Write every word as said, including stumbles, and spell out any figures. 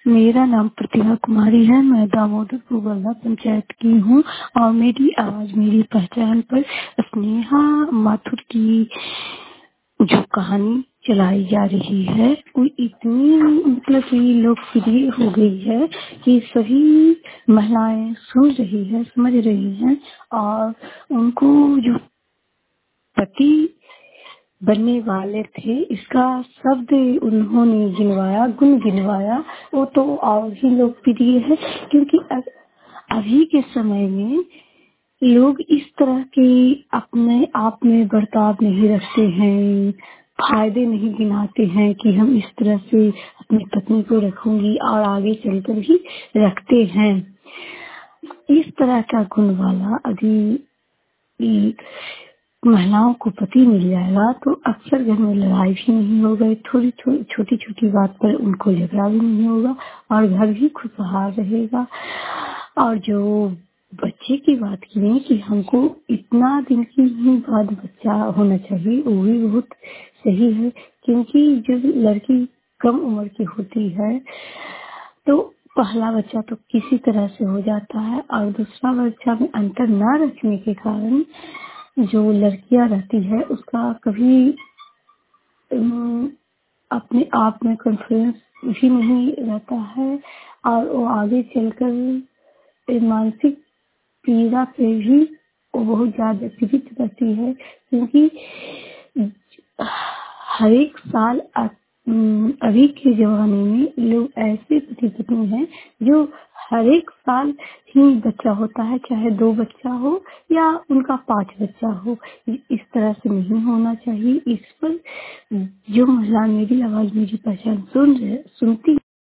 मेरा नाम प्रतिभा कुमारी है। मैं दामोदरपुर गल्ला पंचायत की हूँ और मेरी आवाज मेरी पहचान पर स्नेहा माथुर की जो कहानी चलाई जा रही है वो इतनी मतलब कि लोकप्रिय हो गई है कि सभी महिलाएं सुन रही है, समझ रही हैं और उनको जो पति बनने वाले थे इसका शब्द उन्होंने गिनवाया, गुण गिनवाया, वो तो और ही लोकप्रिय है क्योंकि अब अभी के समय में लोग इस तरह के अपने आप में बर्ताव नहीं रखते हैं, फायदे नहीं गिनाते हैं कि हम इस तरह से अपनी पत्नी को रखूंगी और आगे चलकर भी रखते हैं। इस तरह का गुण वाला अभी महिलाओं को पति मिल जाएगा तो अक्सर घर में लड़ाई भी नहीं होगा, थोड़ी थोड़ी छोटी छोटी बात पर उनको झगड़ा भी नहीं होगा और घर भी खुशहाल रहेगा। और जो बच्चे की बात की कि हमको इतना दिन की ही बाद बच्चा होना चाहिए, वो भी बहुत सही है क्योंकि जब लड़की कम उम्र की होती है तो पहला बच्चा तो किसी तरह से हो जाता है और दूसरा बच्चा में अंतर न रखने के कारण जो लड़कियां रहती है उसका कभी अम, अपने आप में कॉन्फिडेंस भी नहीं रहता है और वो आगे चलकर एक मानसिक पीड़ा पे भी वो बहुत ज्यादा पीड़ित रहती है क्योंकि हर एक साल अ- अम, अभी के जमाने में लोग ऐसे पति पत्नी हैं जो हर एक साल ही बच्चा होता है, चाहे दो बच्चा हो या उनका पांच बच्चा हो। इस तरह से नहीं होना चाहिए। इस पर जो महिला मेरी आवाज मेरी पहचान सुन रहे सुनती